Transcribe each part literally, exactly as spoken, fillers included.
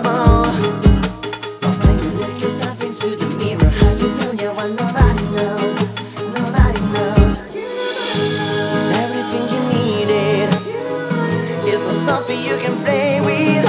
But when you look yourself into the mirror, how you feel, yeah, well, nobody knows. Nobody knows. It's everything you needed. It's not something you can play with.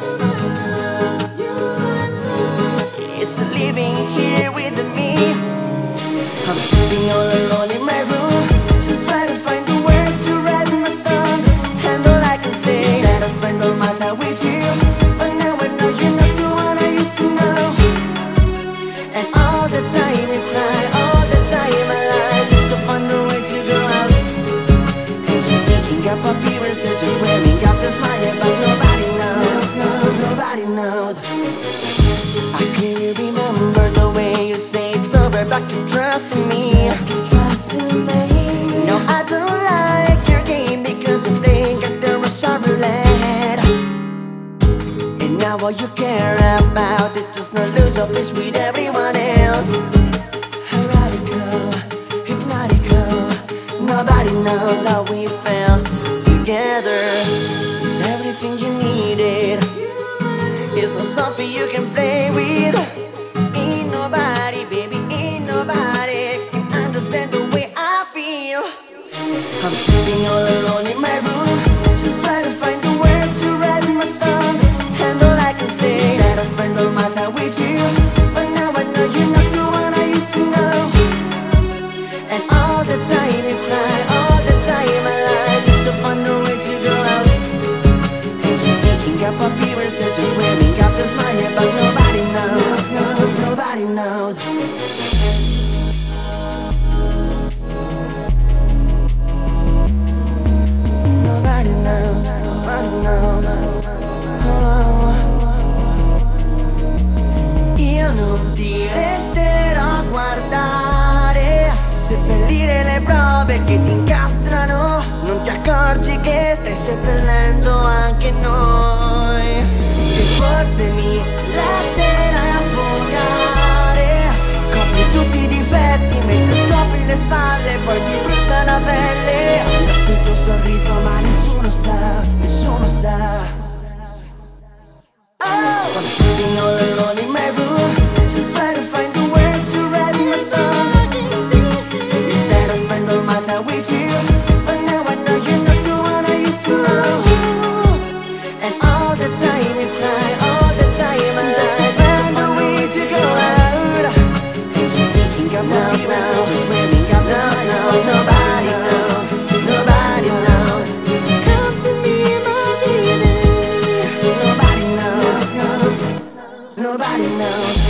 It's living here with me. I'm sitting all alone in my room, just trying to find the words to write my song. And all I can say is that I spend all my time with you. But now I know you're not the one I used to know. And all the time you cry, all the time I lie, just to find a way to go out. And you're making up appearances, just wearing up your smile, but nobody knows, no, nobody knows. I clearly remember the way you say it's over, but keep trusting me. Just keep trusting me. No, I don't like your game because you're playing at the Russian roulette. And now all you care about is just not lose your face with everyone else. Radical, hypnotical. Nobody knows how we fell together. It's everything you needed. It's not something you can play with. Ain't nobody, baby, ain't nobody can understand the way I feel. I'm sitting all alone in my room, just trying to find the words to write my song. And all I can say is that I spend all my time with you. But now I know you're not the one I used to know. And all the time you cry, all the time I lie, just to find a way to go out. And you're making up appearances, just wearing up your smile, but nobody knows, no, nobody knows. Nobody knows, nobody knows. Oh. Io non ti resterò a guardare, seppellire le prove che ti incastrano. Non ti accorgi che stai seppellendo anche noi. E forse mi lascerai affogare. Copri tutti i difetti mentre scopri le spalle, poi ti brucia la pelle. Indosso il tuo sorriso ma nessuno sa, nessuno sa. Oh, I'm sitting all alone in my room, just trying to find the words to write my song. Instead I spend all my time with you, but now I know you're not the one I used to know. And all the time you cry, all the time I just to find a way to go out. And you're making up now, now, just wearing up now, now. Nobody knows, nobody knows. Come to me, my baby. Nobody knows, no, nobody knows.